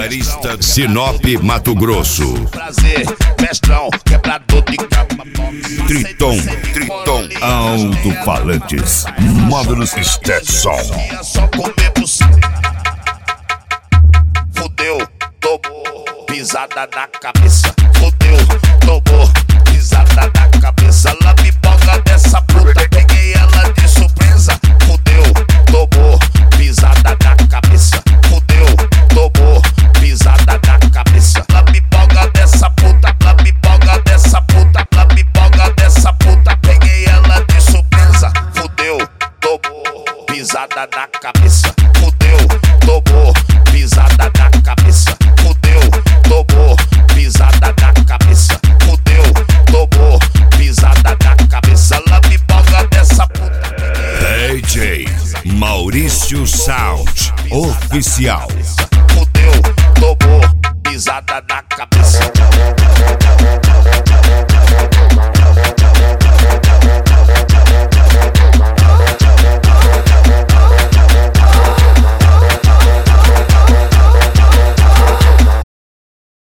Vigarista, Sinop, Mato Grosso. Prazer, mestrão, quebrador de cama. Triton, alto-falantes, módulos Stetson. É só comer você. Fudeu, tomou, pisada na cabeça. Fudeu, tomou, pisada na cabeça. Ela me boga dessa puta, peguei ela de surpresa. Fudeu, tomou, pisada na cabeça. Fudeu, tomou, pisada na cabeça. Ela me boga dessa puta, ela me boga dessa puta, ela me boga dessa puta, peguei ela de surpresa. Fudeu, tomou, pisada na cabeça. Fudeu, tomou, pisada na cabeça. Fudeu, tomou, pisada na cabeça. Fudeu, tomou, pisada na cabeça. Ela me boga dessa puta. DJ Maurício Sound Oficial. Fudeu, tomou, pisada na cabeça.